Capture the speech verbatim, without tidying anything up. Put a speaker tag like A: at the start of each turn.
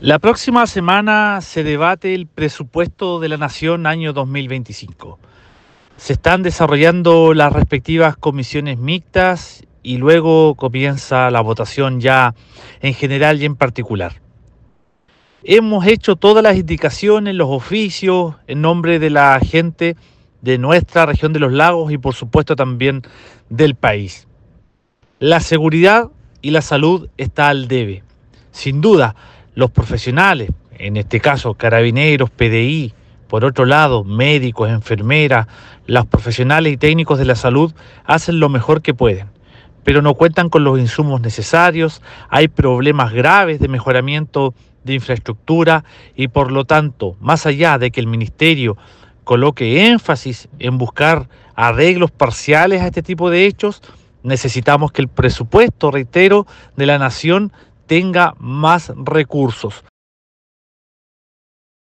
A: La próxima semana se debate el presupuesto de la Nación año dos mil veinticinco. Se están desarrollando las respectivas comisiones mixtas y luego comienza la votación ya en general y en particular. Hemos hecho todas las indicaciones, los oficios en nombre de la gente de nuestra región de los lagos y por supuesto también del país. La seguridad y la salud está al debe. Sin duda, los profesionales, en este caso carabineros, P D I, por otro lado, médicos, enfermeras, los profesionales y técnicos de la salud hacen lo mejor que pueden, pero no cuentan con los insumos necesarios, hay problemas graves de mejoramiento de infraestructura y por lo tanto, más allá de que el ministerio coloque énfasis en buscar arreglos parciales a este tipo de hechos, necesitamos que el presupuesto, reitero, de la nación tenga más recursos.